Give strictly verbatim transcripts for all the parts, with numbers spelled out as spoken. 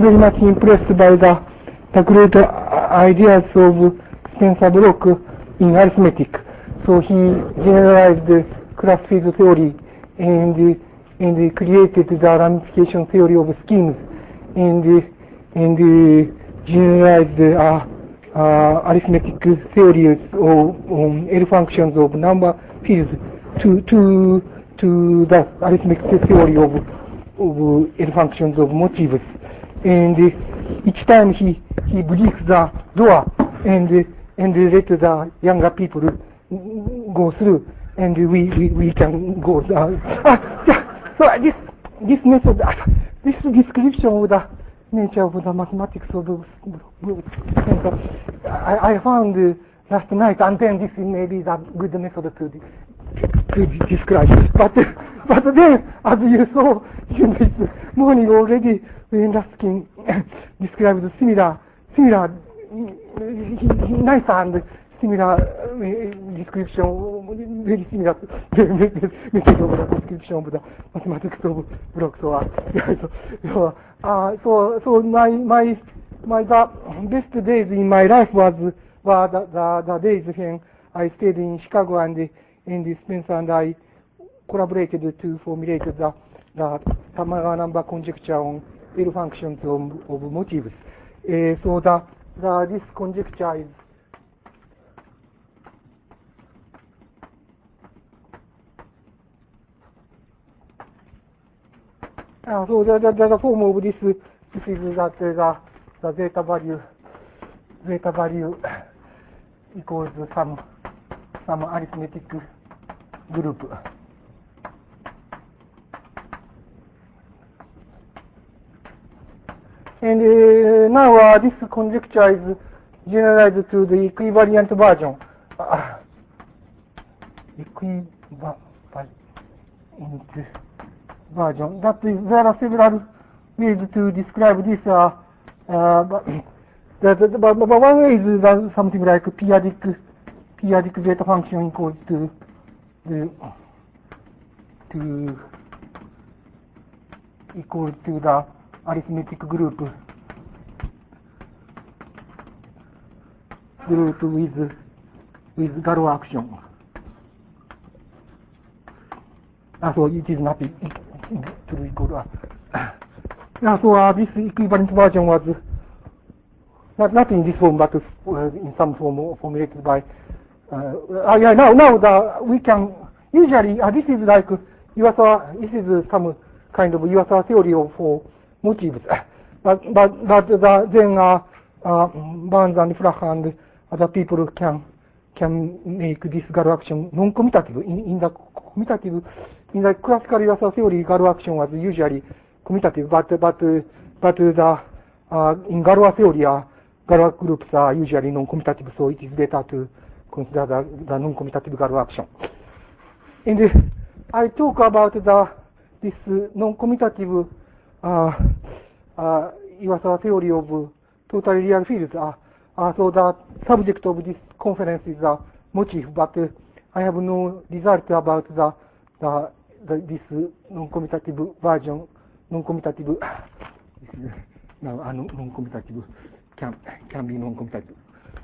very much impressed by the, the great ideas of Spencer Bloch in arithmetic. So he generalized the class field theory and, and created the ramification theory of schemes and, and generalized uh, uh, arithmetic theories of um, L functions of number fields to, to, to the arithmetic theory of, of L functions of motifs. And uh, each time he, he breaks the door and, and let the younger people go through, and we, we, we can go down. Ah, yeah. So this, this method, uh, this description of the nature of the mathematics of the I, I found uh, last night, and then this may be the good method to, to describe. But, but then, as you saw in this morning already, when Ruskin described similar, similar, nice and similar uh, description, very similar method of the description of the mathematics of Bloch. So, uh, so, uh, so, so my, my, my the best days in my life was were the, the, the days when I stayed in Chicago, and and Spencer and I collaborated to formulate the the Tamaga number conjecture on L functions of, of motifs. Uh, so the, the this conjecture is uh, so the, the, the form of this this is that the the zeta value zeta value equals some some arithmetic group. And uh, now uh, this conjecture is generalized to the equivalent version. Uh, equivalent version. That is, there are several ways to describe this. Uh, uh, but, the, the, but, but one way is uh, something like periodic periodic zeta function equals to the to equal to the arithmetic group group with with Galois action. Uh, so it is not to equal. Uh, so uh, this equivalent version was not not in this form, but uh, in some form formulated by. Uh, uh, yeah, now now the we can usually uh, this is like U S R. This is uh, some kind of U S R theory of for motifs. But but but the, then uh, uh, Burns and Flach and other people can can make this Galois action non-commutative. In, in the commutative, in the classical U S R theory, Galois action was usually commutative. But but uh, but the uh, in Galois theory, uh, Galois groups are usually non-commutative. So it is better to consider the, the non-commutative Galois action. And uh, I talk about the this uh, non-commutative uh, uh, U S R theory of uh, totally real fields. Uh, uh, so the subject of this conference is a motif, but uh, I have no result about the, the, the this uh, non-commutative version. Non-commutative. This is now uh, non-commutative can can be non-commutative.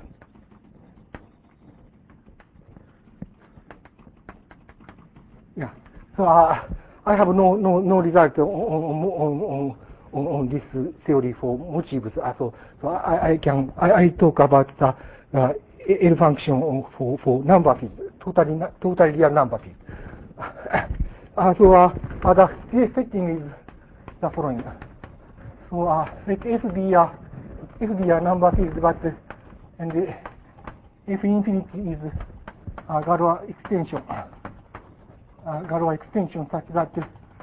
Yeah. So uh, I have no no no result on on on on, on this theory for motifs. Uh, so so I, I can I, I talk about the uh, L function for for number field, totally totally real number field. Uh, so uh, uh, the setting is the following. So uh, let F be a F be a number field, but uh, and uh, F infinity is a Galois extension. Uh, Galois extension such that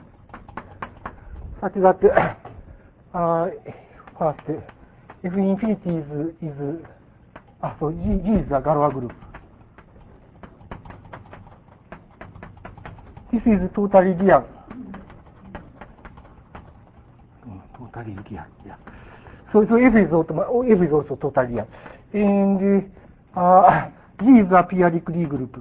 such that uh, first F infinity is is uh, so G, G is a Galois group. This is totally real. Mm, totally real. Yeah. So so F is also F is also totally real, and uh, G is a periodic Lie group.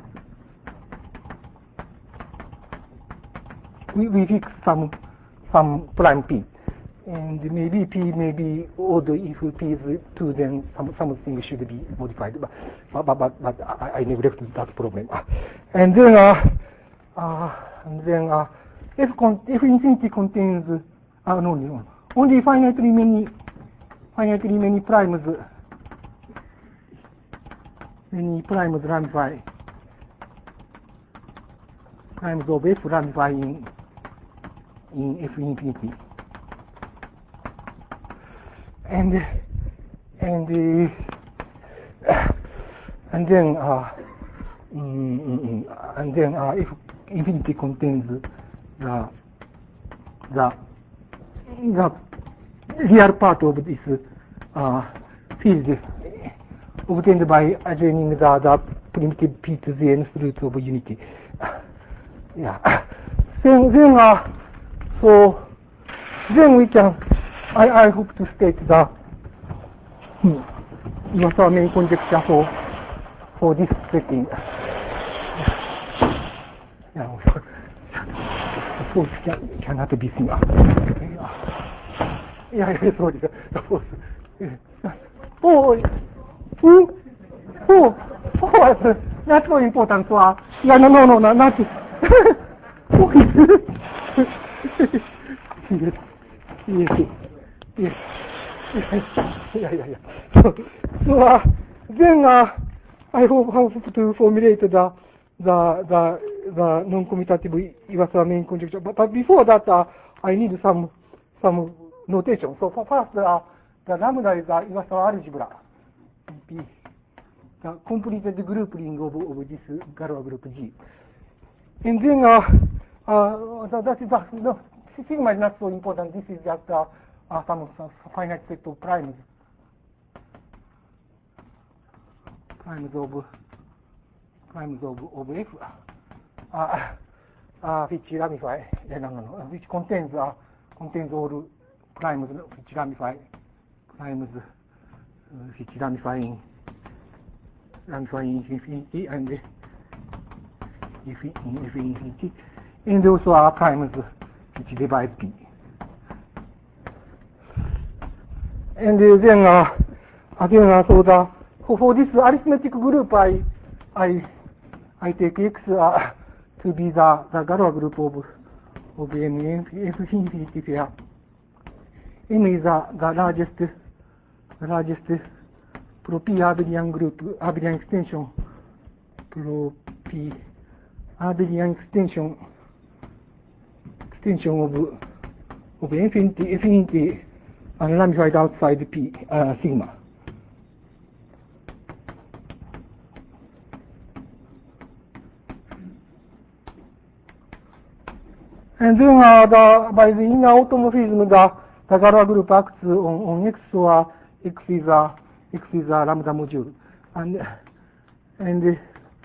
We, we fix some some prime p, and maybe P may be odd if P is two, then some, something should be modified. But, but, but, but I, I neglected that problem. And then, uh, uh, and then uh, F, con F infinity contains, uh, no, no, only finitely many, finitely many primes, many primes ramify, primes of F ramify in, in F infinity. And and uh, and then uh, mm, and then uh, if infinity contains the the the real part of this uh, field obtained by adjoining the, the primitive P to the nth root of unity. Yeah. Then then uh, so then we can. I, I hope to state the hmm, Iwasawa main conjecture for for this setting. Yeah, of course can, cannot be seen. Yeah, yeah, sorry, of course. Oh, oh, oh, oh, that's so important. So, uh, yeah, no, no, no, no, not. Yes, yes. Yes. Yeah, yeah, yeah. So, so uh, then uh, I hope, hope to formulate the the the, the non-commutative Iwasawa main conjecture. But, but before that, uh, I need some some notation. So for first, uh, the lambda is the Iwasawa algebra, P, the completed grouping of, of this Galois group G. And then uh, uh, that is the no, sigma is not so important. This is just uh, Uh, some, some finite set of primes, primes of primes of, of F, uh, uh, which ramify, uh, no, no, no, which contains uh, contains all primes which ramify, primes uh, which ramifying ramifying infinity and if infinity, and also are primes which divide P. And uh, then uh, again, uh, so the for, for this arithmetic group, I I I take X uh, to be the the Galois group of of M F infinity where M is the, the largest the largest pro P abelian group abelian extension pro P abelian extension extension of of infinity infinity. And ramified outside P uh, sigma. And then uh, the, by the inner automorphism, the, the Galois group acts on, on X, so uh, X is a X is a lambda module, and and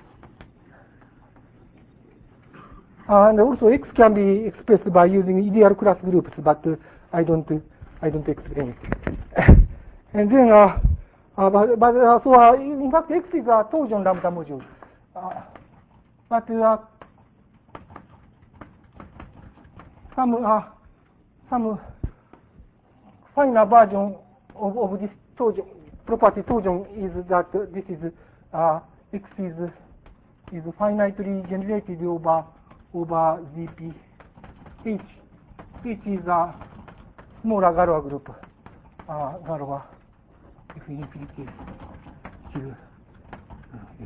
uh, and also X can be expressed by using ideal class groups, but uh, I don't I don't explain it. And then, uh, uh, but, but uh, so uh, in fact, X is a torsion lambda module. Uh, but uh, some uh, some finer version of, of this torsion property torsion is that uh, this is uh, X is is finitely generated over over Z P. H H is a smaller Galois group. Uh, Galois F infinity Q F.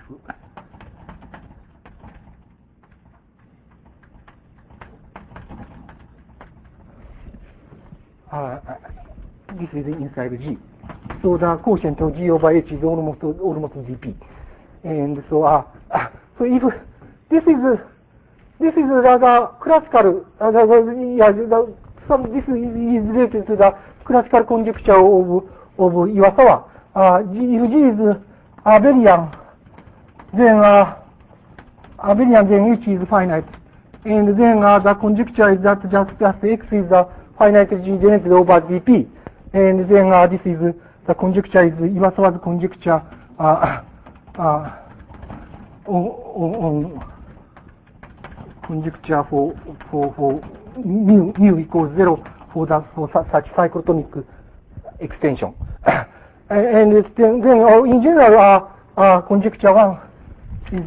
Uh, this is inside G. So the quotient of G over H is almost almost G P. And so uh, so if this is this is the, the classical uh, the, the, yeah, the, some this is related to the classical conjecture of of Iwasawa. Uh, G, if G is abelian, then uh, abelian, then H is finite, and then uh, the conjecture is that just just X is a finite G generated over G P, and then uh, this is the conjecture is Iwasawa's conjecture uh, uh, on, on, on conjecture for for for mu mu equals zero for the for such cyclotonic extension. and and then, then uh, in general, uh, uh, conjecture one is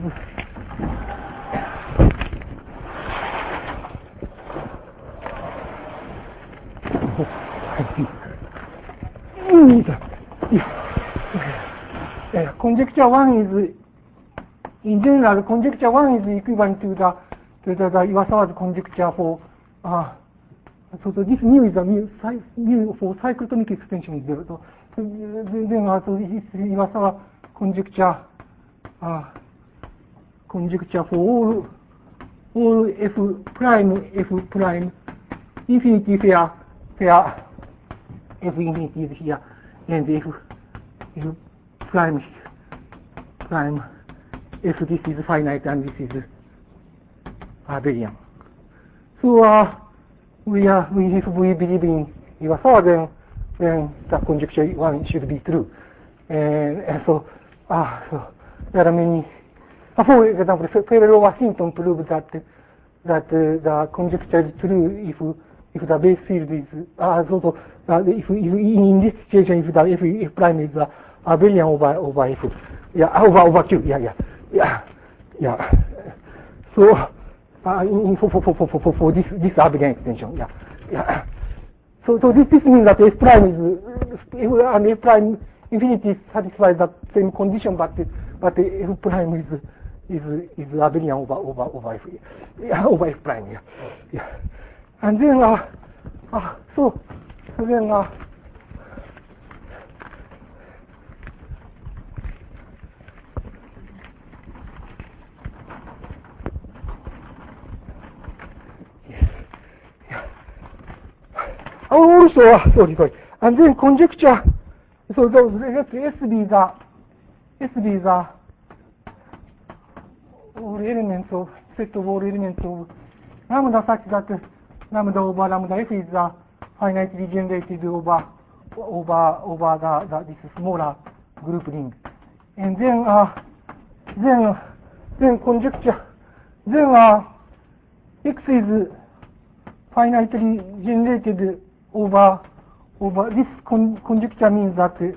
uh, conjecture one is in general conjecture one is equivalent to the to the, the Iwasawa's conjecture for uh, so, so this mu is a mu, mu for cyclotonic extension is there. So, so then also this Iwasawa conjecture uh, conjecture for all all f prime f prime infinity fair fair f infinity is here and f f prime prime f this is finite and this is abelian. So uh, we are we if we believe in Iwasawa, then then the conjecture one should be true. And, and so ah uh, so there are many. Uh, for example, Ferrero-Washington proved that that uh, the conjecture is true if if the base field is ah uh, so so uh, if, if in this situation if the f, f prime is uh, abelian over over f yeah over over q yeah yeah yeah yeah so. Uh, in, for, for, for, for, for, for this, this abelian extension, yeah, yeah. So, so this, this means that f prime is, f, and f prime infinity satisfies that same condition, but but f prime is is is abelian over over over f, yeah, over f prime, yeah, yeah. And then, uh, uh so, so then, uh, also, uh, sorry, sorry. And then conjecture. So those let's S be the S be the all elements of set of all elements of lambda such that lambda over lambda f is the finitely generated over over over the, the this smaller group ring. And then uh, then then conjecture. Then uh, X is finitely generated over over this con conjecture means that uh,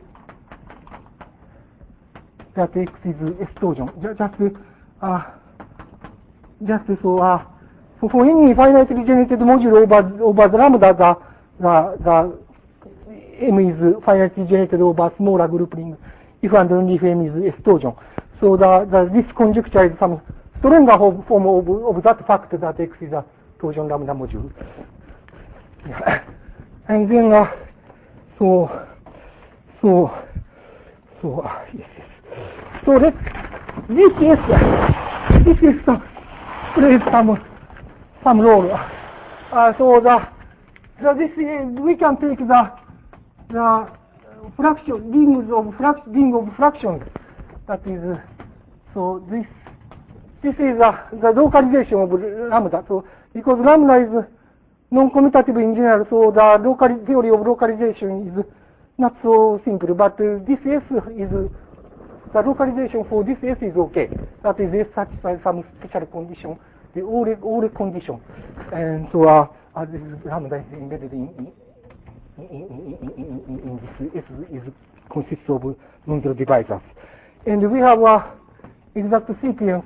that X is explosion. Just uh, just so uh, for, for any finitely generated module over over the lambda, the the, the M is finitely generated over smaller group ring if and only if M is explosion. So the, the this conjecture is some stronger form of, of that fact that X is a torsion lambda module. Yeah. And then, uh, so, so, so, uh, yes, yes. So let's, this is, this is some, plays some, some role. Uh, so the, the, this is, we can take the, the fraction, rings of fraction, ring of fractions. That is, uh, so this, this is uh, the localization of lambda. So because lambda is non-commutative in general, so the local theory of localization is not so simple, but uh, this S is, the localization for this S is okay. That is, S satisfies some special condition, the all, all condition. And so uh, uh, this is lambda is embedded in, in, in, in, in, in, in this S is consists of non-zero divisors. And we have uh, exact sequence.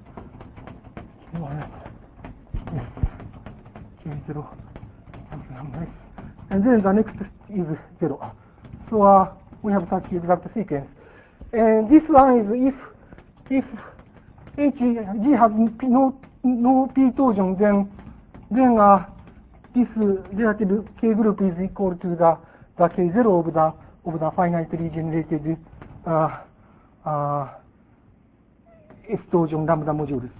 And then the next is zero. So uh, we have such exact sequence. And this one is if if H G has no no p torsion, then then uh, this relative K group is equal to the the K zero of the of the finitely generated uh, uh, S torsion lambda modules.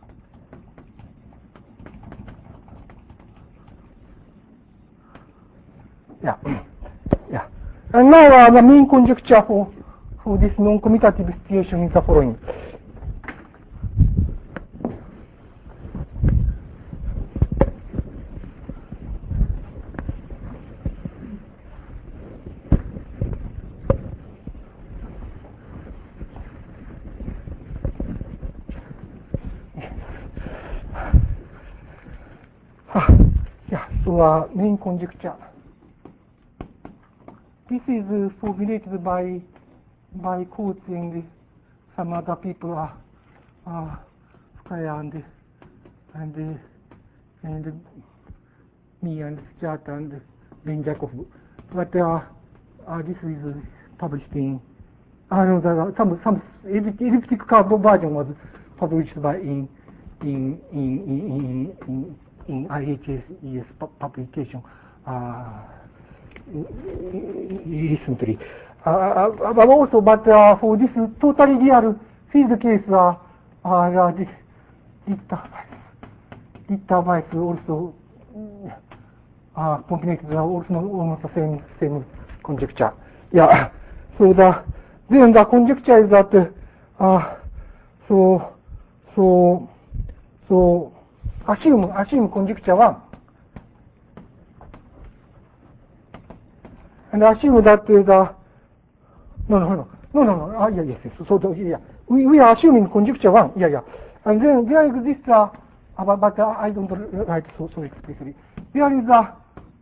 Yeah, yeah. And now uh, the main conjecture for for this non-commutative situation is the following. Ah, yeah. So So uh, main conjecture. This is uh, formulated by by Coates and some other people, uh, uh, Fukaya and and and me and Stuart and Ben Jacob. But uh, uh, this is uh, published in. I know that some some elliptic curve version was published by in in in in in, in I H S E S publication uh, recently. Uh, but also, but uh, for this totally real field case, uh, uh, this Ritter bias also uh, combinated also almost the same same conjecture. Yeah. So the then the conjecture is that uh, so so so assume assume conjecture one and assume that the no no no no no no ah, yeah yes yes so the, yeah we we are assuming conjecture one yeah yeah and then there exists a uh, but, but uh, I don't write so so explicitly. There is a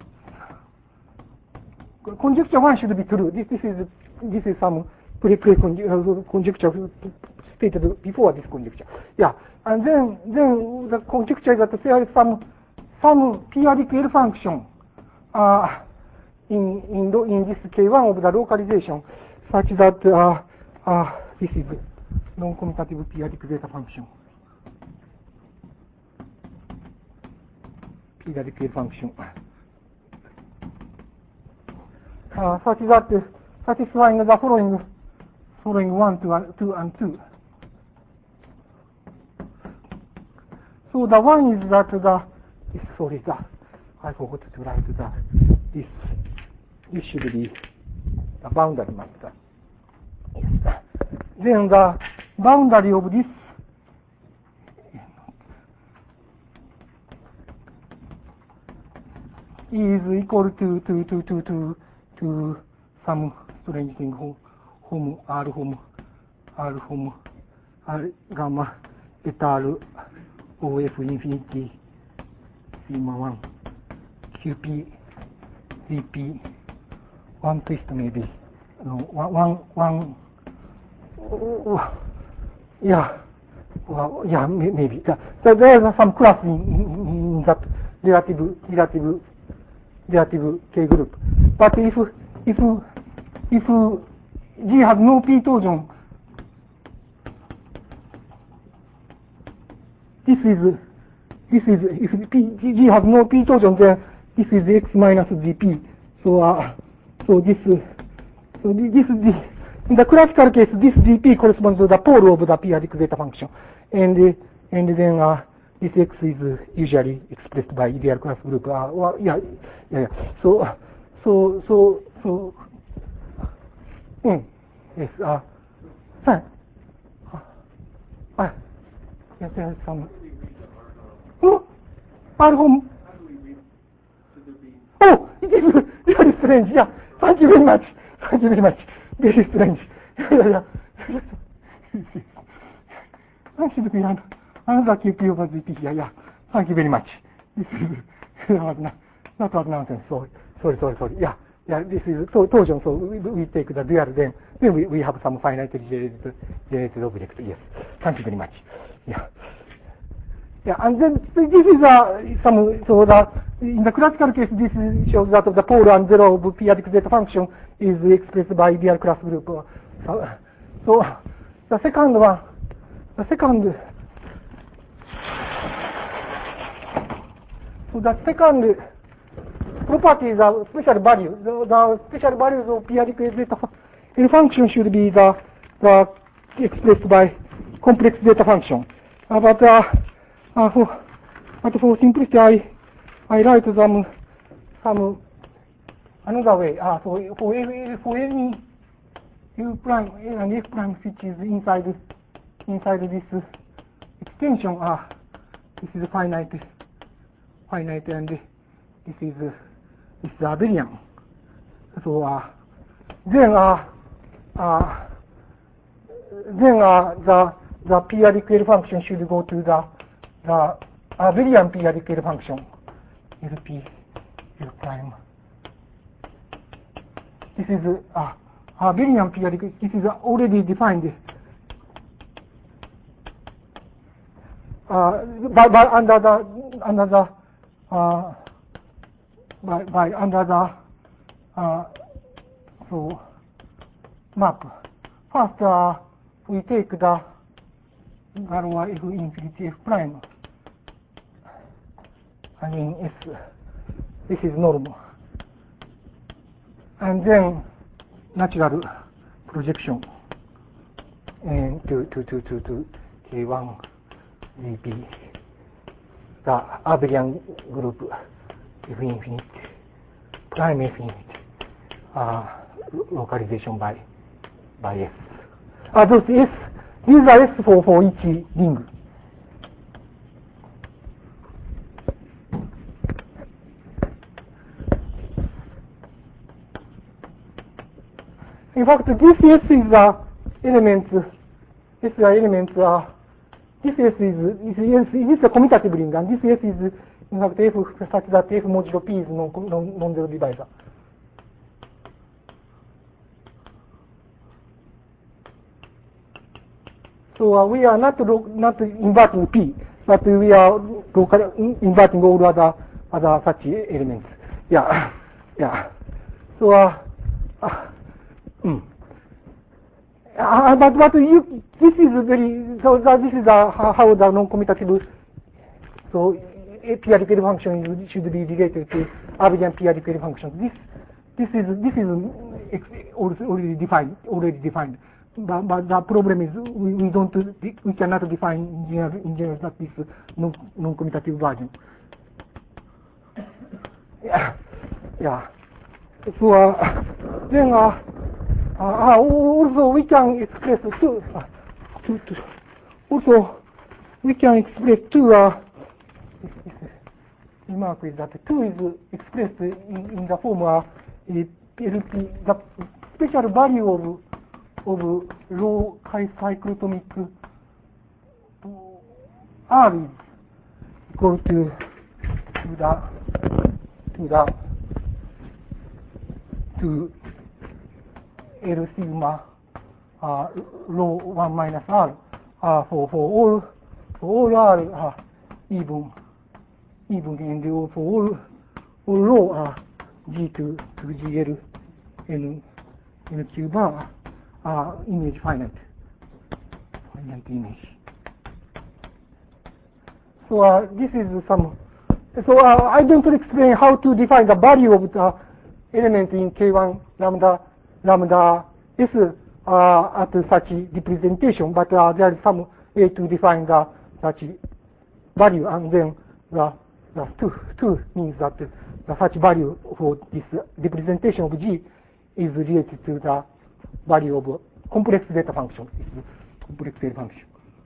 conjecture one should be true. This this is this is some pre pre conjecture stated before this conjecture. Yeah, and then then the conjecture is that there is some some periodic L function uh, in in in this K one of the localization such that uh, uh, this is non-commutative periodic zeta function. Periodic L function. Uh, such that uh, satisfying the following following one, two, and two, and two. So the one is that the this, sorry, the I forgot to write the this this should be the boundary matter. Yes. Then the boundary of this is equal to to to to to to some strange thing home R home R home R gamma eta R O F infinity sigma one Q P D P one twist maybe no one one one oh, yeah well, yeah maybe so there is some class in, in, in that relative relative relative K group. But if if if G has no P torsion, this is this is if P, G has no P torsion, then this is X minus G P. So uh, so this so this is the in the classical case this G P corresponds to the pole of the periodic zeta function, and and then uh, this X is usually expressed by ideal class group. Uh, well, yeah, yeah, yeah. So, so, so, so, mm, yes, uh, huh. uh, yes, there's some. Oh, R home. Oh, it is very strange. Yeah, thank you very much. Thank you very much. Very strange. Yeah, yeah. I should be another. Another Q P over G P here, yeah. Thank you very much. This is that was nonsense. Sorry, sorry, sorry, sorry. Yeah, yeah. This is so torsion. So we, we take the dual, then then we, we have some finitely generated generated object. Yes. Thank you very much. Yeah. Yeah, and then this is uh, some so that in the classical case this is, shows that the pole and zero of periodic zeta function is expressed by ideal class group. So, so the second one, the second. So the second property is a special value. The, the special values of periodic zeta L function should be the, the expressed by complex zeta function. Uh, but, uh, uh, for, but for simplicity, I I write some some another way. Uh, for for every, for any U prime and F prime which is inside inside this extension, uh, this is finite. Finite, and this is uh, this is abelian. So uh, then uh, uh, then uh, the the periodic L function should go to the the abelian periodic L function L P is prime. This is a uh, abelian periodic. This is already defined uh, by, by under the under the uh, by, by under the uh, so map. First, uh, we take the Galois F infinity F prime. I mean, S. This is normal. And then natural projection and to to to to to K one G P. The abelian group F infinite prime F infinite uh, localization by by S. Uh, those S, these are S for for each ring. In fact, this S is the element. This is the element. Uh, this S is is this is a commutative ring, and this S is in fact F such that F modulo P is non non non-zero divisor. So uh, we are not not inverting P, but we are inverting all other other such elements. Yeah, yeah. So. Uh, uh, Mm. Uh, but but you, this is very so that this is uh, how, how the non-commutative so a periodic wave function should be related to abelian periodic wave function. This this is this is already defined already defined. But, but the problem is we, we don't we cannot define in general in general that this non non-commutative version. Yeah, yeah. So uh, then. Uh, Uh, also, we can express two, uh, two, two. Also, we can express two. Uh, remark is that two is expressed in, in the form of uh, L P. The special value of of low cyclotomic R is equal to to the to the to L sigma uh, rho one minus R uh, for for all for all R uh, even even and for all all rho uh, G to to G L N N Q bar uh, image finite finite image. So uh, this is some. So uh, I don't explain how to define the value of the element in K one lambda. Lambda is uh, at such representation, but uh, there is some way to define the such value, and then the, the two, two means that the such value for this representation of G is related to the value of complex data function. This complex data function.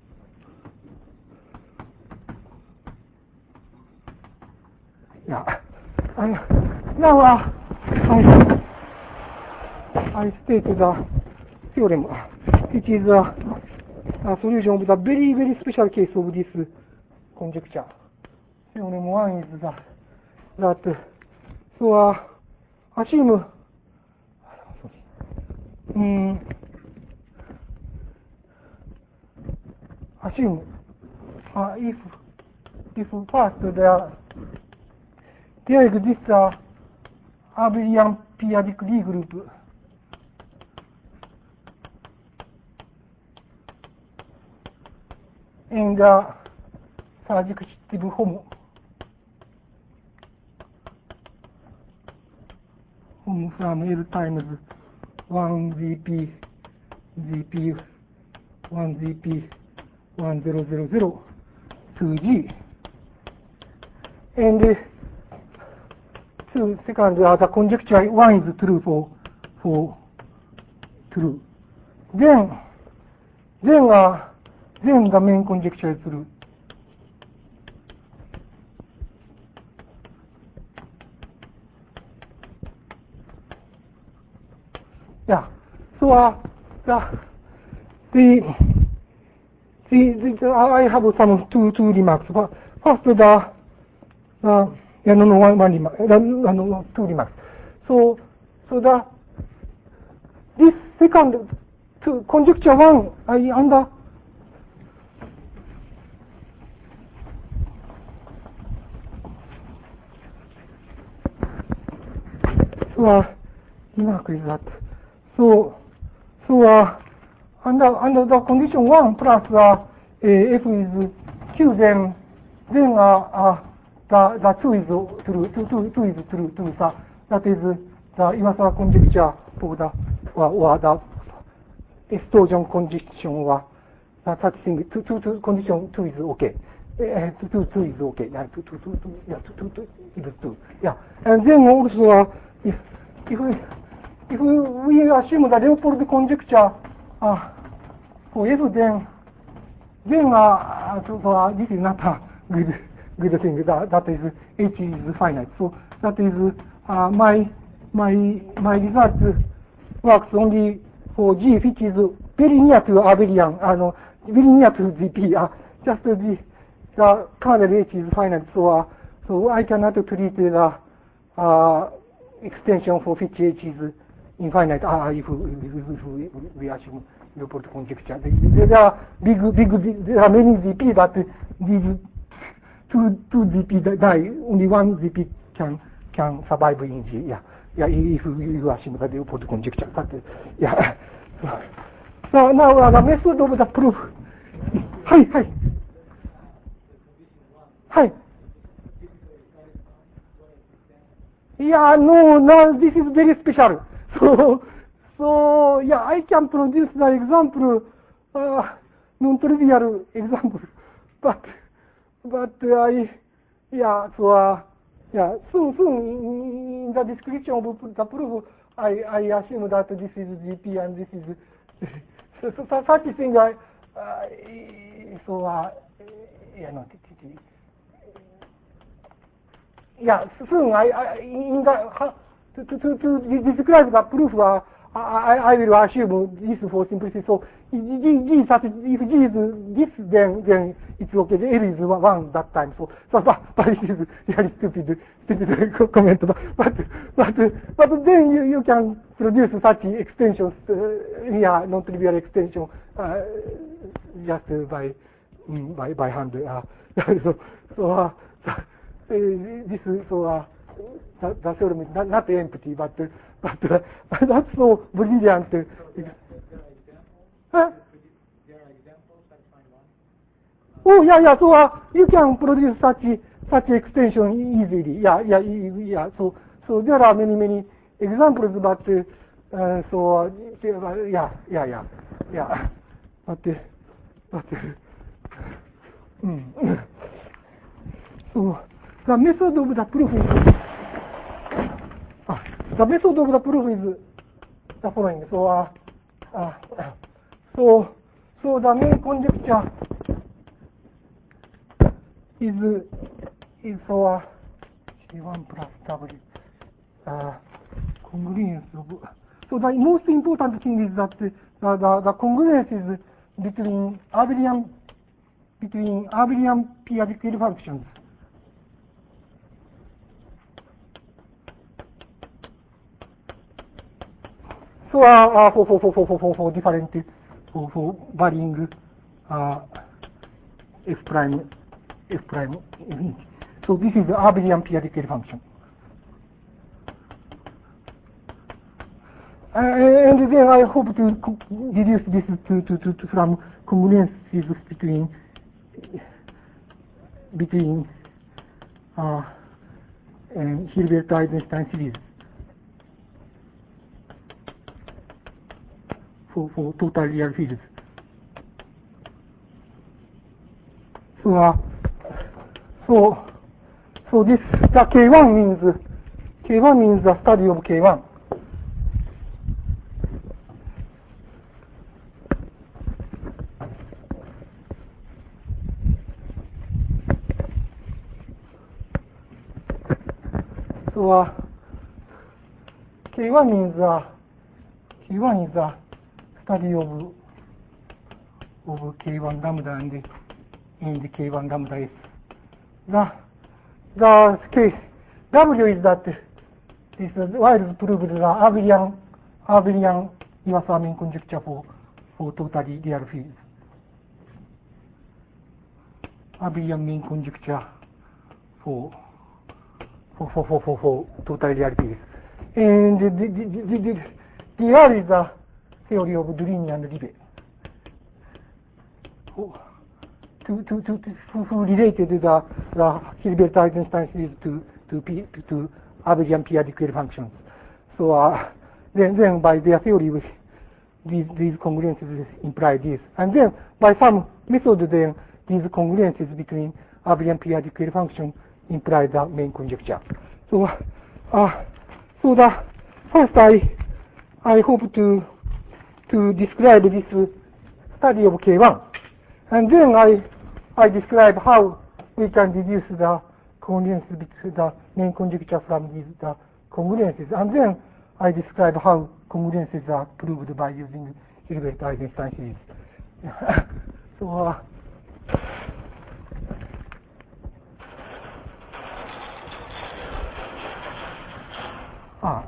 Yeah. And now uh, I. I state the theorem, which is a, a solution of the very, very special case of this conjecture. Theorem one is that, that so uh, assume, um, assume uh, if if first there there exists a abelian periodic Lie group. In the surjective form, form from L times one Z P, Z P, one Z P, one zero zero zero to G, and uh, two second uh, the conjecture one is true for for true. Then then uh, then the main conjecture is true. Yeah. So uh, the the the, the, the I have some two two remarks. First, the uh, Yeah, no, no, one, one remark. Uh, no, no, two remarks. So, so the this second two, conjecture one, I under so uh, remark is that so so uh, under under the condition one plus uh, f is q, then then uh, uh, the the two is true, two, two, two is true, two, so that is the Iwasawa conjecture for the or, or the explosion condition or uh, such thing. Two, two, two condition two is okay. Uh, two, two, two is okay. Yeah, two, two, two, two, yeah, two, two, two is two. Yeah, and then also uh, if if we if we, we assume the Leopold conjecture uh, for F, then then uh, so, so uh, this is not a good good thing. That that is H is finite. So that is uh, my my my result works only for G, which is very near to abelian, uh, no, very near to G P. Uh, just the the kernel H is finite. So uh, so I cannot treat the uh, extension for which H is infinite. Uh, if, if, if we, we assume Leopold conjecture, there are big big there are many Z P, but these two two Z P die. Only one Z P can can survive in G. Yeah. Yeah, if you assume the Leopold conjecture. But, yeah. So, so now uh, the method of the proof. Hi, hi. Hi. Yeah, no, no, this is very special. So, so yeah, I can produce the example, uh, non-trivial example, but, but uh, I, yeah, so, uh, yeah, soon, soon in the description of the proof, I, I assume that this is G P and this is so, so, so such a thing. I, uh, so, uh, yeah, no, t- t- t- yeah, soon I, I in the to, to, to, to describe the proof, uh, I, I will assume this for simplicity. So G, G such, if G is this, then then it's okay. The L is one that time. So so but, but it is very stupid stupid comment. But but but, but then you, you can produce such extensions, uh, yeah, non-trivial extension, uh, just by by by hand. Uh, so so. Uh, Uh, this so uh, the, the theorem is not, not empty, but uh, but uh, that's so brilliant. Uh, huh? Oh yeah, yeah. So uh, you can produce such such extension easily. Yeah, yeah, yeah. So so there are many many examples, but uh, uh, so uh, yeah, yeah, yeah, yeah. But uh, but uh, mm. So the method of the proof is uh, the method of the proof is the following. So uh, uh, so so the main conjecture is is so uh, C one plus W uh, congruence of. So the most important thing is that the the, the congruence is between abelian between abelian periodic functions. So uh, uh, for, for, for, for, for, for, for different, for, for varying uh, f prime, f prime infinity. So this is the abelian periodic function. Uh, and then I hope to reduce this to, to, to, to from congruences between between uh, and Hilbert-Eisenstein series for, for total real fields. So, uh, so, so this the K one means K one means the study of K one. So uh, K one means uh, K one is the study of of K one lambda and in the K one lambda S. The the K W is that this Wiles proved the abelian abelian Iwasawa conjecture for for totally real fields. Abelian main conjecture for for for for for, for totally real fields. And the the the, the, the R is the theory of Drini and Libet. To, to, to, to, who related the, the Hilbert-Eisenstein series to, to, P, to, to abelian periodic functions. So uh, then, then by their theory, we, these, these congruences imply this. And then by some method, then these congruences between abelian periodic function imply the main conjecture. So, uh, so the first I, I hope to, to describe this study of K one. And then I, I describe how we can deduce the congruence between the main conjecture from these the congruences. And then I describe how congruences are proved by using Hilbert-Eisenstein series. So, uh, ah,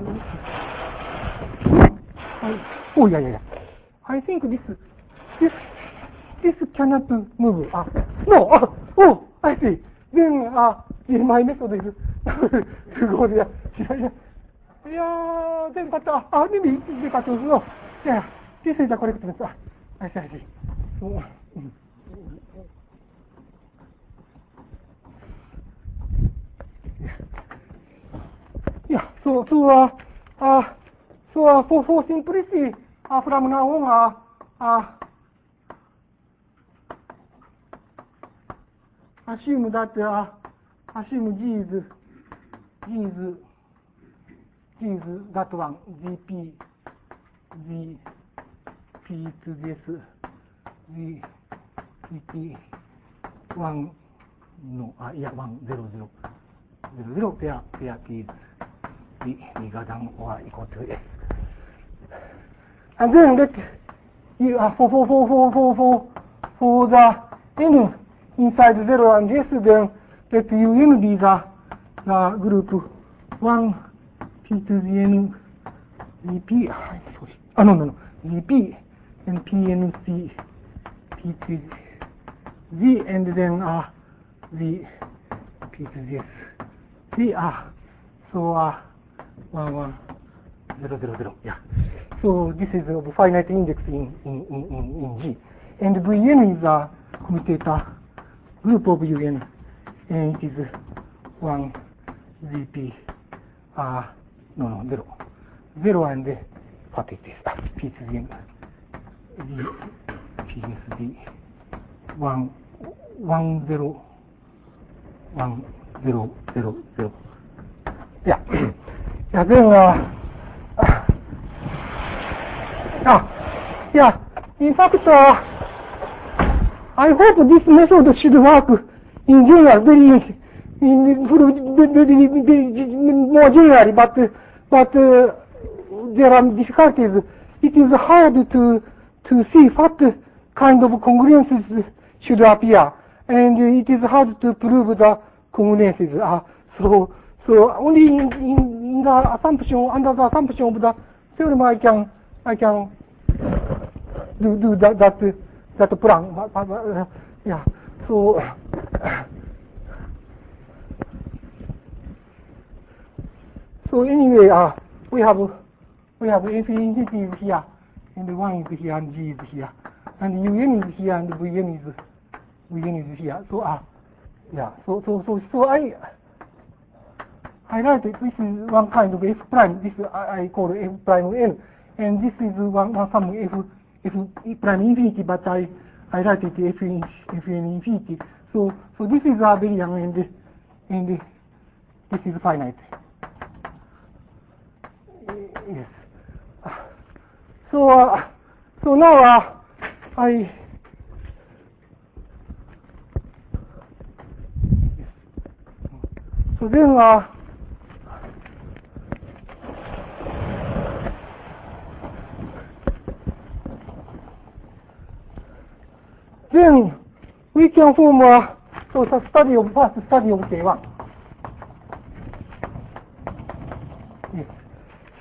I, oh yeah, yeah, yeah. I think this, this. This cannot move. Ah, no. Ah, oh, I see. Then, ah, my method is to go there. Yeah, yeah. Then, but ah, uh, maybe because no. Yeah, this is the correct method. Ah, I see, I see. So, mm. Yeah. Yeah. So, so, uh, uh, so uh, for for simplicity, uh, from now on, uh, uh. assume that uh, assume G is G is G is that one G P G P to this G P T one no uh, yeah one zero zero zero zero pair pair P is B bigger than or equal to S. And then let you uh, for for for for for for for the N inside zero and S, then let U N be the, the group one P to the N G P, ah, sorry, ah, no, no, no, G P and P N C P to Z, and then uh, the P to the S. C, ah, so uh, one, one, zero, zero, zero, yeah. So this is a finite index in, in, in, in G. And V N is a commutator group of U N, and it is one G P, uh, no, no, zero, zero, and uh, what it is, uh, P to the N, G, P S D, one, one, zero, one, zero, zero, zero. Yeah, yeah, then, uh, ah, yeah, in fact, uh, I hope this method should work in general, very, in, more generally, but, but uh, there are difficulties. It is hard to, to see what kind of congruences should appear, and it is hard to prove the congruences. Uh, so, so only in, in, in the assumption, under the assumption of the theorem, I can, I can do, do that, that, that plan. But, but, uh, yeah. So, so anyway, uh, we have we have infinity is here, and one is here, and G is here, and U N is here, and V N is V N is here. So, ah, uh, yeah. So, so, so, so I I write it. This is one kind of F prime. This I, I call F prime N, and this is one, one some F F prime infinity, but I I write it F in F in infinity. So, so this is abelian, and and this is finite. Yes. So, uh, so now uh, I. So then, uh, then we can form a so the study of first study of K one.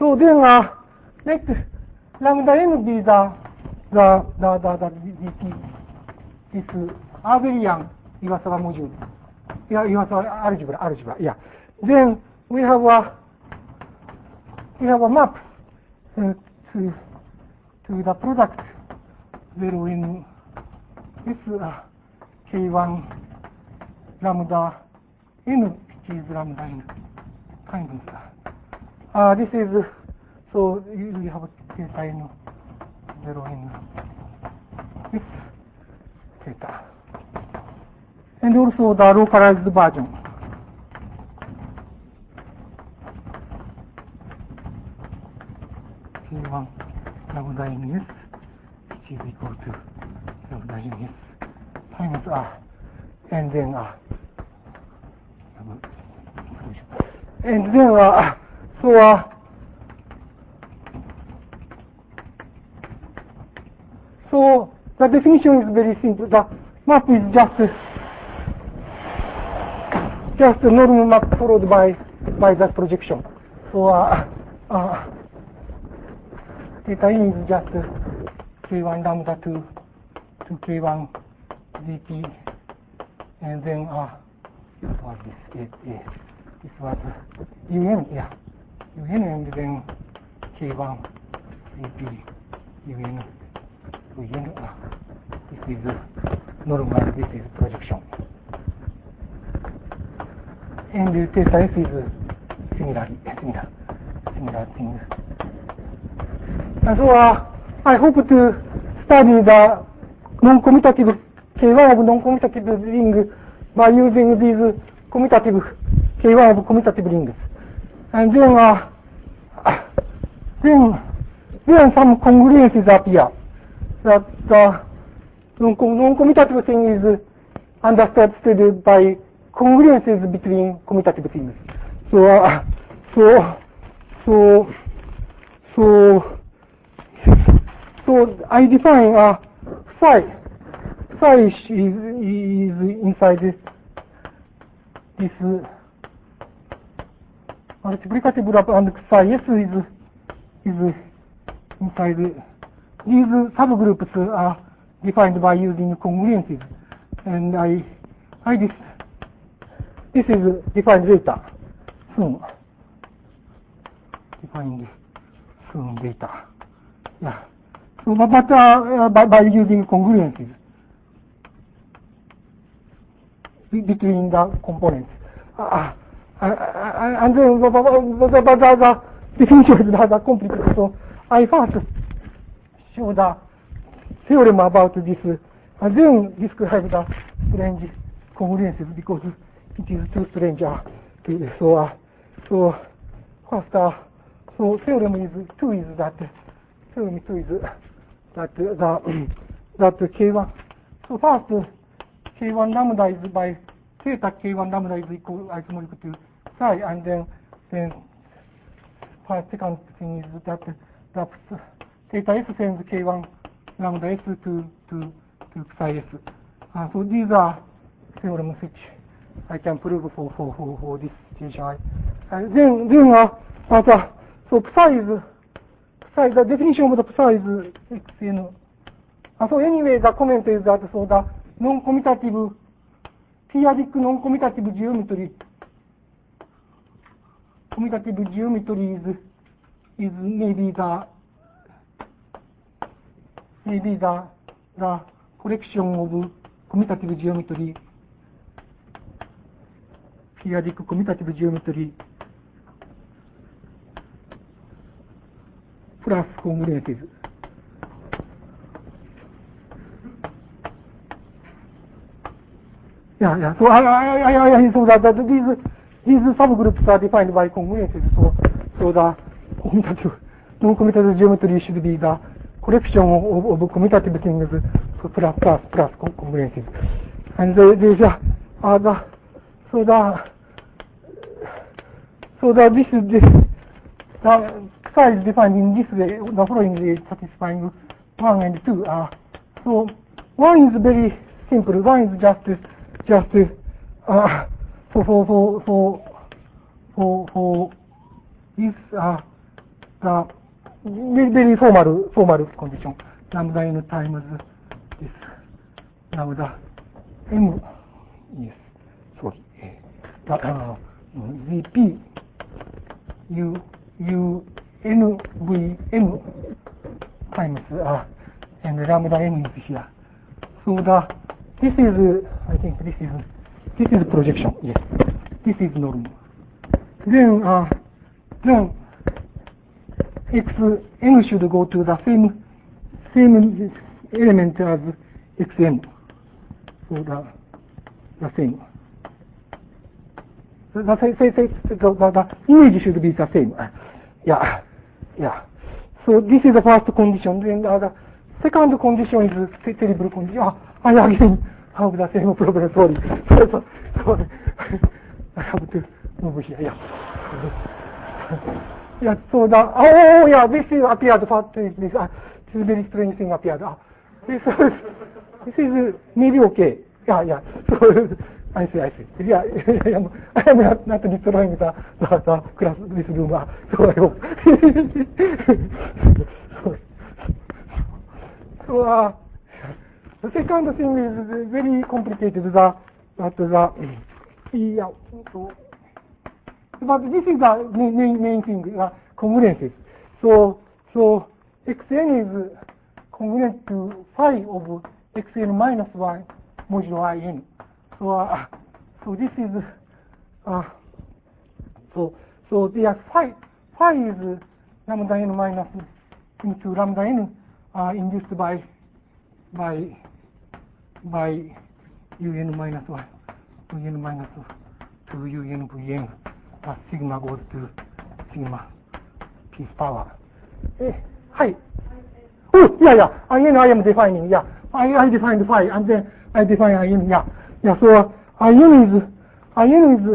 so then uh, let lambda n be the the the the, the, the this abelian Iwasawa module. Yeah, Iwasawa algebra, algebra. Yeah. Then we have a we have a map uh, to to the product zero in this uh, K one lambda n, which is lambda n kind of. Uh, this is uh, so you, you have a theta n zero in this theta, and also the localized version. K one lambda n s, which is equal to lambda n s times r, and then r. And then uh, so uh, so the definition is very simple. The map is just just a normal map followed by by that projection. So uh, uh, theta is just K one lambda to to K one dt, and then uh, what was this? A, A. This was un, yeah, un, and then K one dt un vn. Uh, this is normal. This is projection. And theta s is similar, similar, similar thing. And so uh, I hope to study the non-commutative K one of non-commutative ring by using these commutative K one of commutative rings. And then uh, then then some congruences appear. That the non-commutative thing is understood by congruences between commutative things. So, uh, so, so, so, so I define uh, psi. Psi is, is inside this, this multiplicative wrap, and psi s is is inside. These subgroups are defined by using congruences, and I, I this, this is defined later, soon. Defined soon later. Yeah. So, but uh, by, by using congruences between the components. Uh, uh, uh, and then the, the, the, the, the definition is rather complicated. So I first show the theorem about this, and then describe the strange congruences because it is too strange. Uh, so, uh, so first, uh, so theorem is two is that theorem two is that the that K one. So first, K one lambda is by theta K one lambda is equal isomorphic to psi, and then then first second thing is that that theta s sends K one lambda s to to to psi s. Uh, so these are theorems which I can prove for for for, for this situation. And then then uh, but, uh, so psi is psi, the definition of the psi is xn. Uh, so anyway, the comment is that so the non-commutative periodic non-commutative geometry commutative geometry is is maybe the maybe the the collection of commutative geometry, periodic commutative geometry plus congruences. Yeah, yeah. So I, I, I, I so that, that these these subgroups are defined by congruences. So, so the commutative non-commutative geometry should be the collection of, of, of commutative things plus plus plus congruences. And the, these are uh, the so the so the this is this the psi is defined in this way. The following way, satisfying one and two. Uh, so one is very simple. One is just just uh, for for for for for for this uh, the very, very formal, formal condition. Lambda n times this lambda m, yes, sorry, the, uh, Vp u, u, n, v, m times, uh, and lambda m is here. So the, this is, I think this is, this is projection, yes, this is norm. Then, uh, then, x n should go to the same, same element as xn. So the, the same. The, the, the, the, the image should be the same. Yeah, yeah. So this is the first condition. Then uh, the second condition is terrible condition. Ah, I again have the same problem. Sorry. Sorry. Sorry. I have to move here. Yeah. Yeah. So the oh yeah, this is appeared. But this this uh, this very strange thing appeared. Uh, this is this is maybe okay. Yeah, yeah. So I see, I see. Yeah, I am, I am not, not destroying the, the, the class, this room. Uh, so I hope. so, so uh, the second thing is very complicated. The, that the, yeah, so, but this is the main, main, main thing, uh, congruences. So, so xn is congruent to phi of xn minus y modulo in. So, uh, so this is, uh, so, so the phi, phi is lambda n minus into lambda n uh, induced by, by, by un minus one, un minus two un vn, uh, sigma goes to sigma p power. Eh, hi. Oh, yeah, yeah, I n I am defining, yeah. I, I defined phi, and then I define I n, yeah. Yeah, so uh, I n is, I n is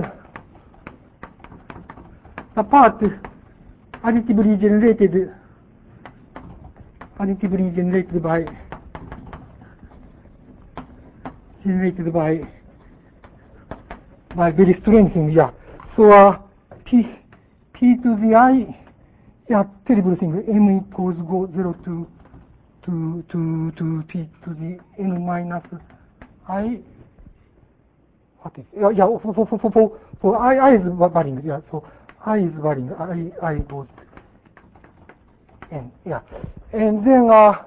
the part additively generated, additively generated by, generated by, by very strange thing, yeah. So uh, p, p to the I, yeah, terrible thing, m equals go zero to, to, to, to p to the n minus I. What is, yeah, yeah, for, for, for, for, for I, I is varying, yeah, so I is varying, I, I goes n, yeah. And then, uh,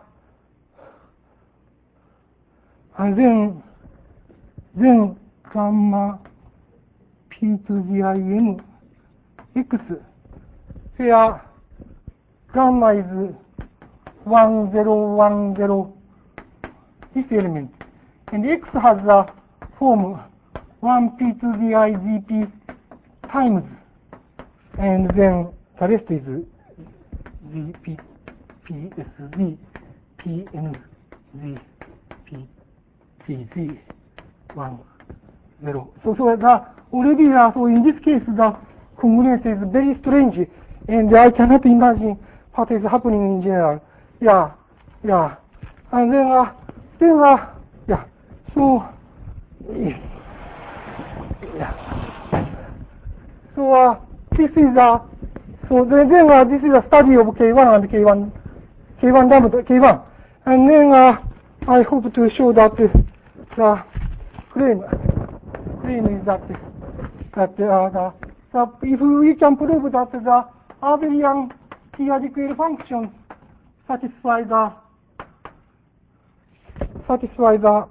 and then, then, gamma p to the I n x, where gamma is one, zero, one, zero, this element, and x has a form one p to the I z p times, and then the rest is z p p s z p n z p p z one zero. So so the already uh, so in this case the congruence is very strange, and I cannot imagine what is happening in general. Yeah, yeah, and then uh, then uh, yeah. So yes. Yeah. So uh, this is a so then, then uh, this is a study of K one and K one, K one lambda K one, and then uh, I hope to show that uh, the claim claim is that that uh, the, the if we can prove that the abelian p-adequate functions satisfy the satisfy the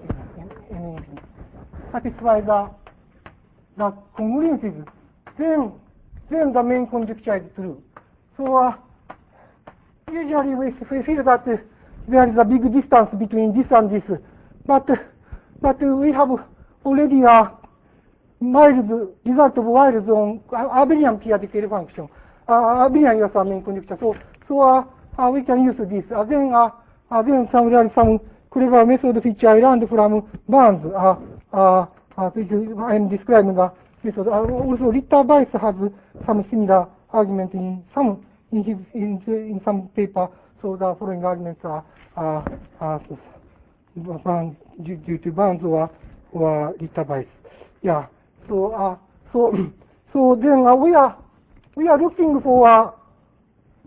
satisfy the the congruences, then then the main conjecture is true. So uh, usually we feel that uh, there is a big distance between this and this, but uh, but uh, we have already a mild result of Wiles on abelian p-adequate function. Uh, abelian is our main conjecture. So so uh, uh, we can use this. Uh, then uh, uh, then some there is some clever method which I learned from Burns. Uh, uh, uh, I am describing the method. Uh, also, Ritter Weiss has some similar argument in some in his in, in some paper. So the following arguments are uh, uh, Burns, due, due to Burns or or Ritter Weiss. Yeah. So uh, so so then uh, we are we are looking for uh,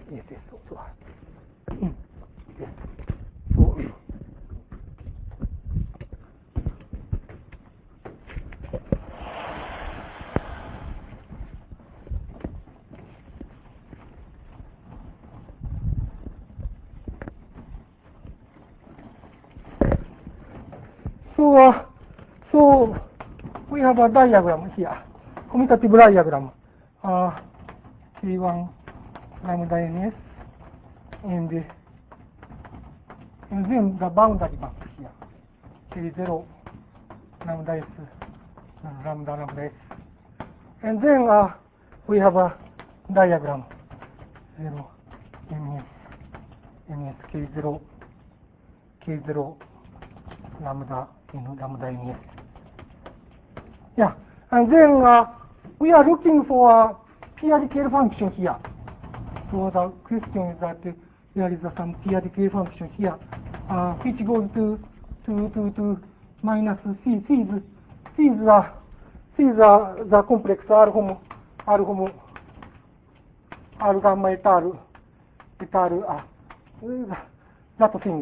yes, yes, so, so, mm, yes, so, so, uh, so we have a diagram here, commutative diagram, uh, K one lambda ns, and, uh, and then the boundary map here, K zero lambda s, uh, lambda lambda s, and then uh, we have a diagram, zero ms, ms K zero, K zero lambda in lambda ms. Yeah, and then uh, we are looking for a periodic function here. So the question is that uh, there is uh, some periodic function here, uh, which goes to to to to minus c. C is c is the c is the, the complex r homo r homo r gamma et al et al uh, that thing.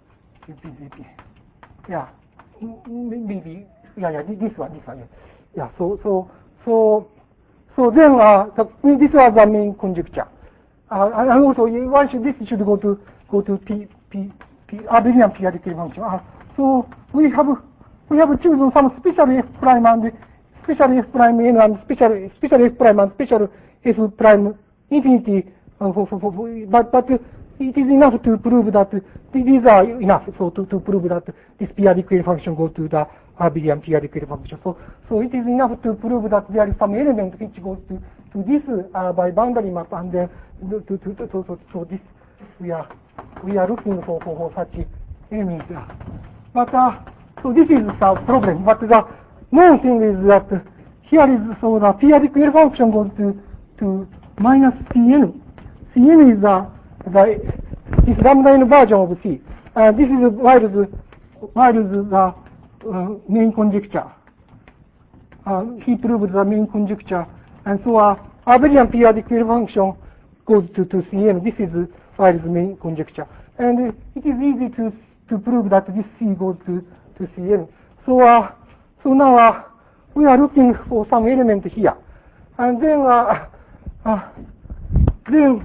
Yeah, maybe. Yeah, yeah, this one, this one. Yeah, yeah. So, so, so, so then, uh, the, this was the main conjecture. Uh, and also, why should this should go to go to P P P abelian periodic function? Uh, so we have we have chosen some special f prime and special f prime n and special special f prime and special f prime infinity. Uh, for, for, for, but but it is enough to prove that these are enough. So to, to prove that this periodic function goes to the abelian periodic function. So so it is enough to prove that there is some element which goes to to this uh, by boundary map, and then to, to, to, so, so, so this we are we are looking for for, for such element. But uh, so this is the problem. But the main thing is that here is so the periodic function goes to to minus Cn. Cn is the the this lambda n version of C. Uh, this is Wiles Wiles the uh, main conjecture. Uh, he proved the main conjecture, and so uh, abelian periodic function goes to, to Cn. This is Wiles' main conjecture, and uh, it is easy to to prove that this C goes to to Cn. So uh, so now uh, we are looking for some element here, and then uh, uh, then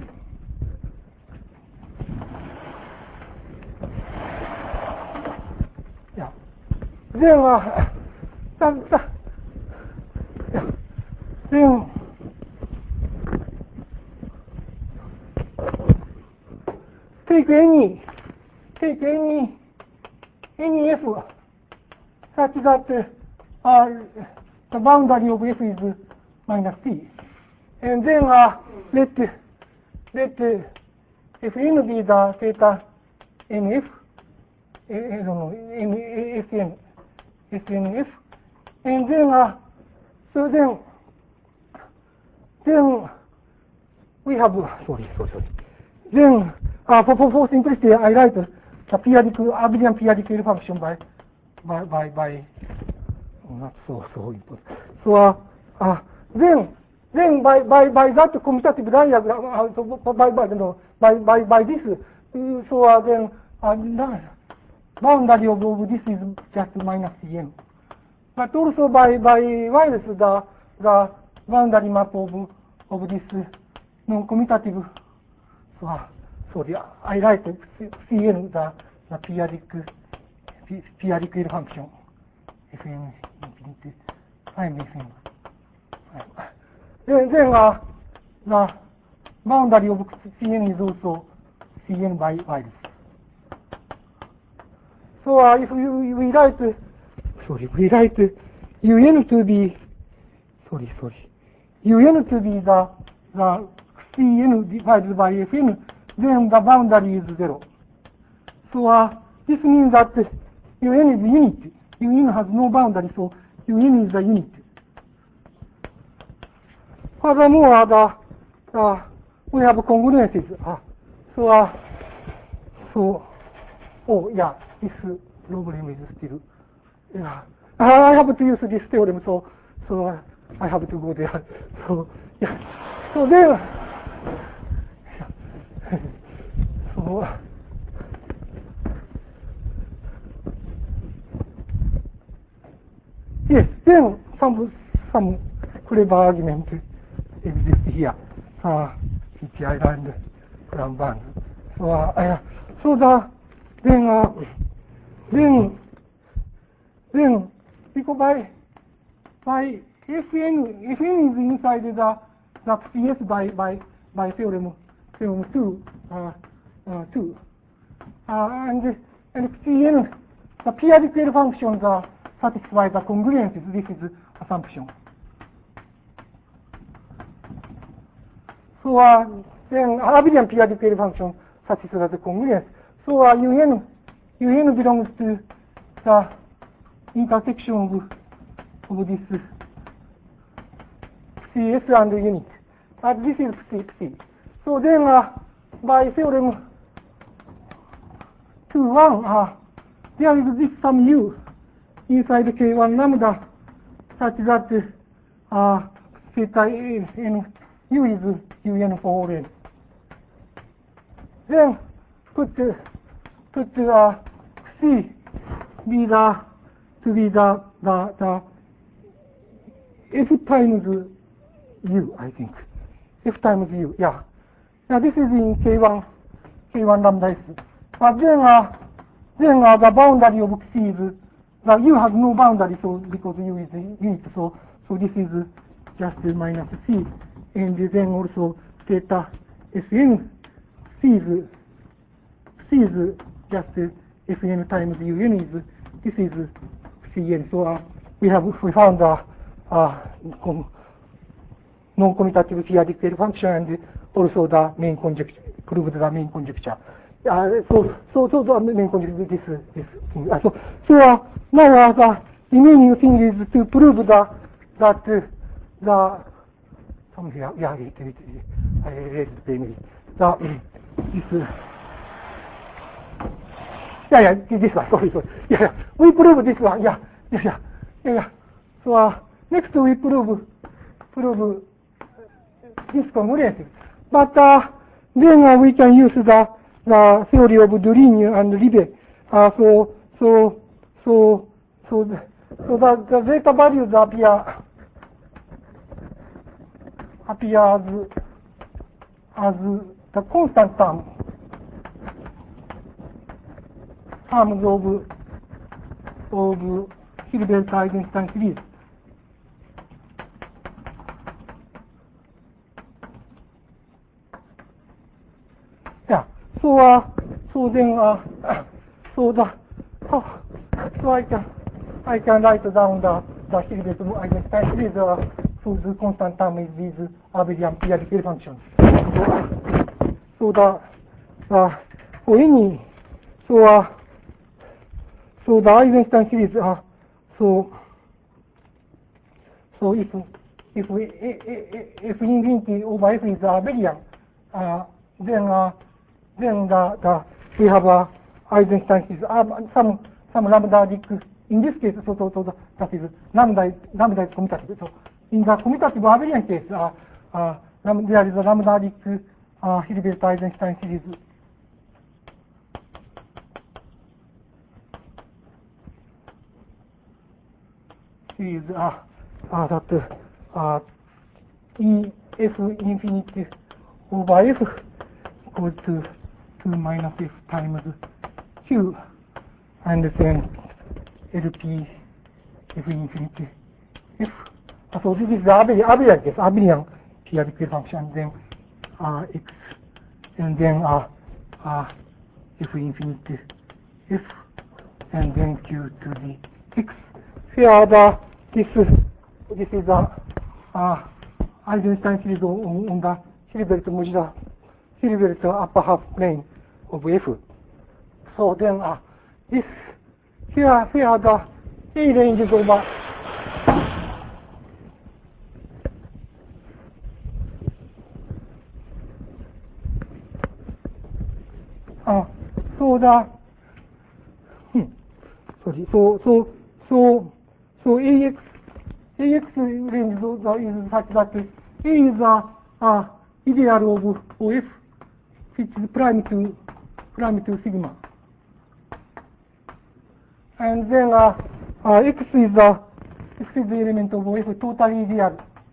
yeah, then uh, that, that, yeah, then take any take any any f such that uh, the boundary of f is minus t, and then uh, let let uh, fn be the theta nf, uh, no no n fn fnf, and then uh, so then then we have sorry sorry sorry then uh, for, for for simplicity I write the periodic abelian periodic function by by by by not so so important. So uh, uh, then then by by by that commutative diagram, uh, so by by no by by by this, uh, so uh, then uh, boundary of, of this is just minus Cn. But also by by Wiles the the boundary map of of this non-commutative. So uh, sorry, I write Cn the the periodic periodic function. Fn infinity prime Fn. Then, then uh, the boundary of Cn is also Cn by Wiles. So uh, if we, we write, uh, sorry, we write uh, Un to be, sorry, sorry, Un to be the the Cn divided by Fn, then the boundary is zero. So uh, this means that uh, Un is unit. Un has no boundary, so Un is a unit. Furthermore, uh, the, uh, we have congruences. Uh, so, uh, so, oh yeah, this problem is still. Yeah, I have to use this theorem, so so uh, I have to go there. So yeah, so then, So, yes, then some some clever argument exists here. Uh, each island from bands. So, uh, so the then uh, then then because by by Fn Fn is inside the the C S by by by theorem theorem two uh, uh, two uh, and and Cn the periodic functions are satisfy the congruences. This is assumption. So uh, then abelian periodic function satisfies the congruence. So uh, Un Un belongs to the intersection of, of this C S and unit. But this is C. C. So then uh, by theorem two one, uh, there is this some U inside K one lambda such that uh, theta n U is Un for all n. Then put uh, put uh, C be the to be the the, the F times U, I think. F times U, yeah. Now this is in K one K one lambda S. But then uh, then uh, the boundary of C is the U has no boundary, so because U is a unit, so so this is just minus C. And then also theta Sn C is C is just Fn times Un is this is Cn. So uh, we have we found a uh, uh, non-commutative periodic function and also the main conjecture proved the main conjecture. Uh, so so so the main conjecture this this thing. Uh, so so uh, now uh, the remaining thing is to prove the that uh, the some here yeah it, it, it, I read the maybe the this uh, yeah yeah this one sorry sorry yeah, yeah we prove this one yeah yeah yeah yeah, yeah. So uh, next we prove prove this congruence, but uh, then uh, we can use the the theory of Deligne and Libet. Uh, so so so so the, so the, the zeta values appear appear as as the constant term terms of of Hilbert-Eisenstein series. Yeah. So uh, so then uh, so the oh, so I can I can write down the the Hilbert-Eisenstein series uh, whose constant term is these abelian periodic functions. So, uh, so the uh, for any so uh, so the Eisenstein series uh, so so if if we if infinity over F is abelian uh, then uh, then the, the we have a Eisenstein series uh, some some lambda-dic in this case. So, so, so the, that is lambda lambda is commutative. So in the commutative abelian case, uh, uh, there is a lambda-dic uh, Hilbert-Eisenstein series. Series uh, uh, that uh, E F infinity over F equals to two minus F times Q, and then L P F infinity F. Uh, so this is the abelian, abelian case, abelian periodic function, then uh, X, and then uh, uh, F infinity F, and then Q to the X. Here the this this is the uh, Eisenstein series on, on the Hilbert modular Hilbert upper half plane of F. So then uh, this here here the A range is over uh, so the hmm, sorry so so so so A X A X range is such that A is a uh, ideal of O F which is prime to prime to sigma. And then uh, uh, x is the x is the element of F totally real.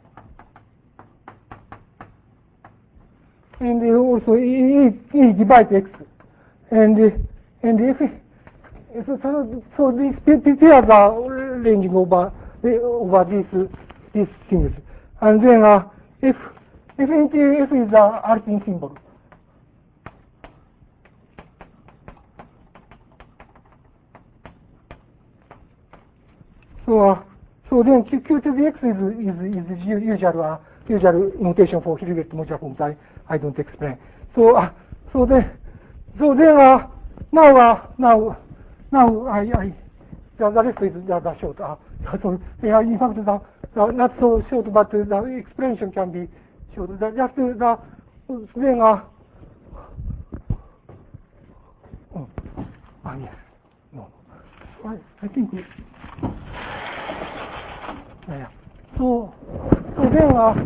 And uh, also E, E divides x. And uh, and if so, so, so these pairs are ranging over over these these things. And then uh, if if F is the Artin symbol. So, uh, so then Q, Q to the X is, is, is usual, uh, usual notation for Hilbert modular forms. I, I don't explain. So, uh, so then, so then, uh, now, uh, now, now, I, I, the, the rest is the, the short. Uh, so, yeah, in fact, the, the, not so short, but the explanation can be short. The, just the, then, uh, oh, ah, yes, no, I, I think. Yeah. So, so then, uh,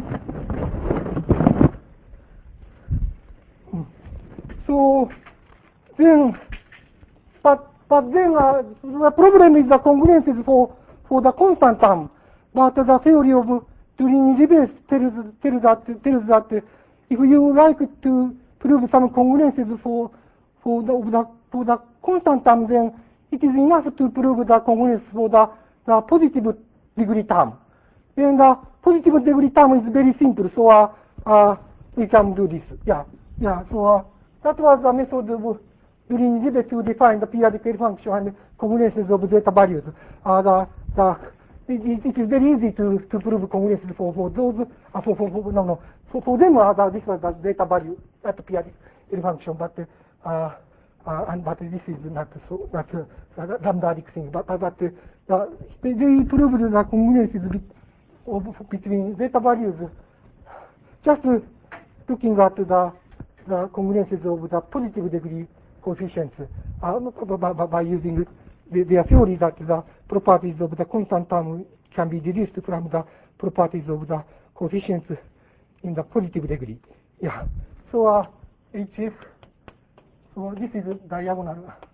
so then, but but then uh, the problem is the congruences for for the constant term. But the theory of Turing-Rives tells tells that tells that if you like to prove some congruences for for the, the for the constant term, then it is enough to prove the congruence for the the positive degree term. And the positive degree term is very simple, so uh, uh, we can do this. Yeah, yeah. So uh, that was the method of Turing-Rives to define the periodic L function and congruences of data values. Uh, the, the, it, it is very easy to, to prove congruences for, for those. Uh, for, for, for no no. For, for them, uh, the, this was the data value at the periodic L function, but uh, uh, and but this is not so not uh, lambda-adic thing. But but, but uh, they, they proved the congruences of, between data values, just looking at the, the congruences of the positive degree coefficients uh, by, by, by using the, their theory that the properties of the constant term can be deduced from the properties of the coefficients in the positive degree. Yeah. So uh, H F. So this is diagonal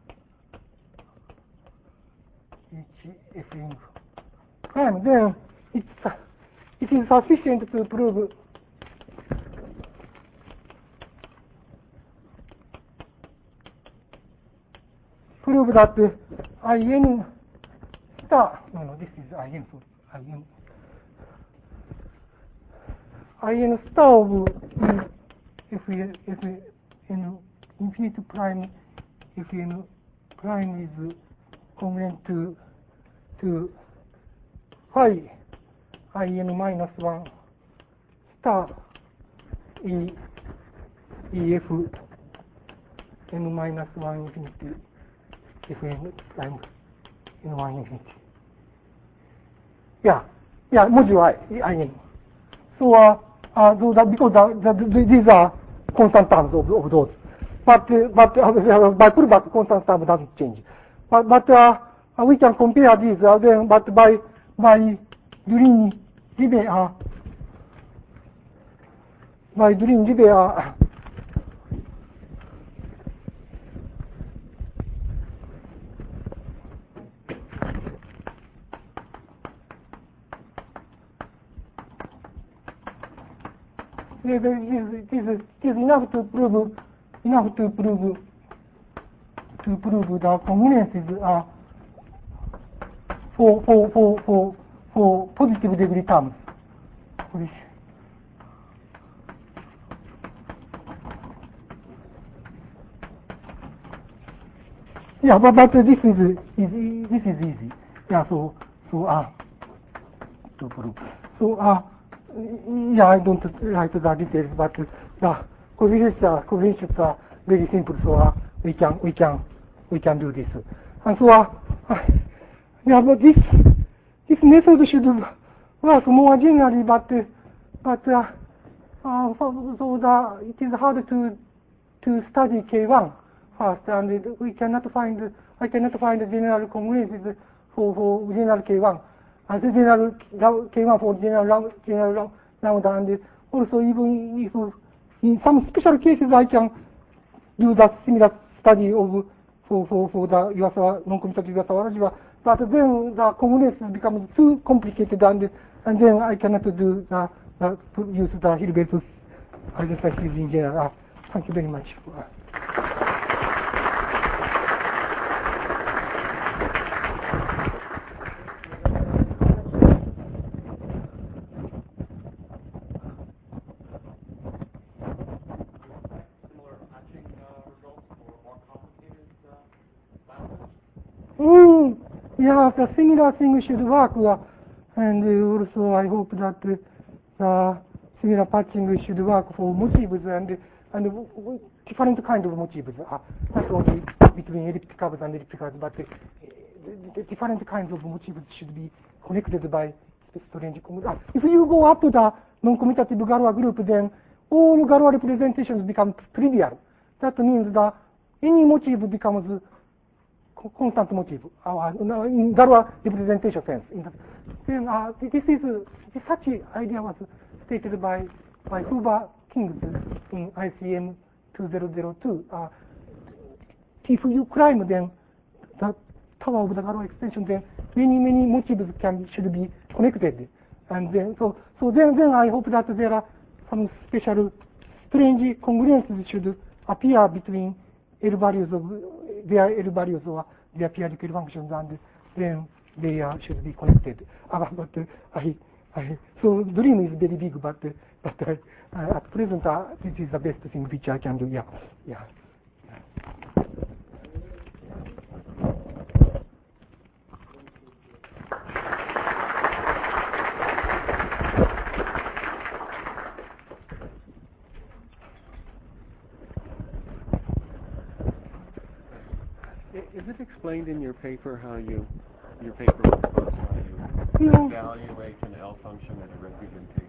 H F in prime. Then it's uh, it is sufficient to prove prove that uh, In star no no this is In sorry In In star of uh, if we if we in infinity prime if in prime is congruent to to phi In minus one star E E F N minus one infinity F N prime N one infinity. Yeah, yeah, modular I N. So, uh, uh, so that because the, the, the, these are constant terms of, of those. But, uh, but uh, by pullback, constant term doesn't change. But, but uh, we can compare these, uh, then, but by, by Turing-Rives, uh, by Turing-Rives, uh, it is, it is, it is enough to prove, enough to prove, to prove the congruences are for, for, for, for, for positive degree terms. Yeah, but, but this is easy, this is easy. Yeah, so, so, uh, to prove. So, uh, yeah, I don't write the details, but the coefficients are, coefficients are very simple, so uh, we can, we can, we can do this. And so, uh, yeah, but this, this method should work more generally, but, uh, but, uh, uh, so, so the, it is hard to, to study K one first, and we cannot find, I cannot find general congruences for, for general K one. And the general K one for general, general lambda, and also even if in some special cases I can do that similar study of for for for the Iwasawa non-commutative Iwasawa algebra. But then the congruence becomes too complicated, and and then I cannot do the, the use the Hilbert's identity field in general. Uh, thank you very much. Mm, yeah, the similar thing should work, uh, and uh, also I hope that uh, the similar patching should work for motifs and and w w different kind of motifs. Uh, not only between elliptic curves and elliptic curves, but uh, the different kinds of motifs should be connected by strange commutative. Uh, if you go up to the non-commutative Galois group, then all Galois representations become trivial. That means that any motif becomes constant motif, uh, in Galois representation sense. Then uh, this is uh, such idea was stated by by Hoover Kings in I C M two thousand two. Uh, if you climb then the tower of the Galois extension, then many many motifs can should be connected, and then so so then then I hope that there are some special strange congruences should appear between L values of their L values or their periodic functions, and then they uh, should be connected. Uh, but uh, I, I, so dream is very big, but uh, but uh, uh, at present uh, this is the best thing which I can do. Yeah, yeah. Is it explained in your paper how you, your paper proposed how you evaluate an L function and a representation